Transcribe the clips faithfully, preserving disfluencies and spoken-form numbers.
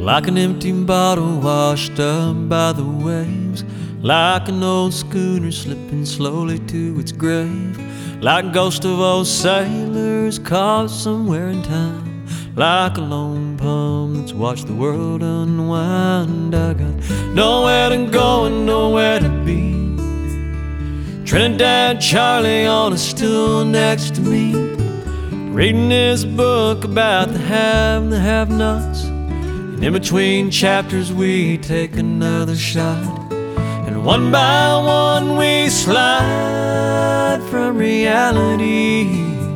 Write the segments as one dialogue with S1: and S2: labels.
S1: like an empty bottle washed up by the waves, like an old schooner slipping slowly to its grave, like ghosts of old sailors caught somewhere in time, like a lone palm that's watched the world unwind. I got nowhere to go and nowhere to be. Trinidad Charlie on a stool next to me, reading his book about the have and the have-nots. And in between chapters we take another shot, and one by one we slide from reality,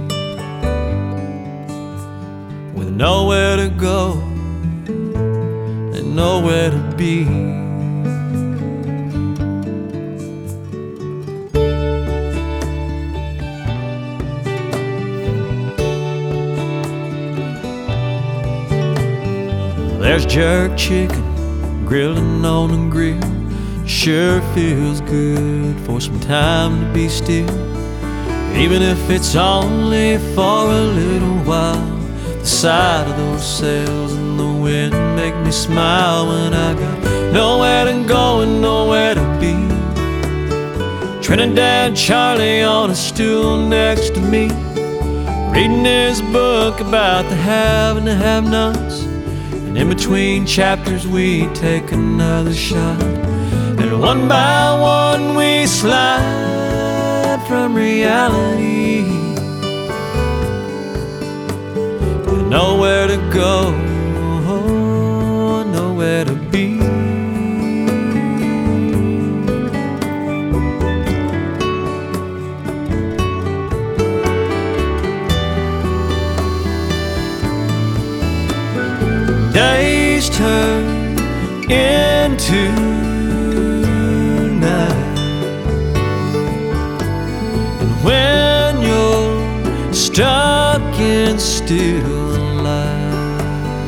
S1: with nowhere to go and nowhere to be. There's jerk chicken grilling on a grill. Sure feels good for some time to be still, even if it's only for a little while. The sight of those sails in the wind make me smile when I got nowhere to go and nowhere to be. Trinidad Charlie on a stool next to me, reading his book about the have and the have-nots. And in between chapters we take another shot, and one by one we slide from reality, with nowhere to go, nowhere to be. Days turn into night, and when you're stuck in still life,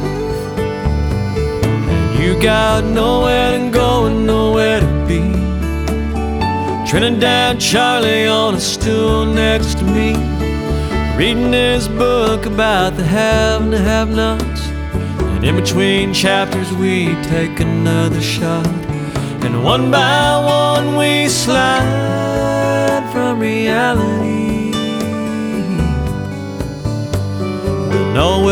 S1: and you got nowhere to go and nowhere to be. Trinidad Charlie on a stool next to me, reading his book about the have and the have-nots. In between chapters we take another shot, and one by one we slide from reality, with nowhere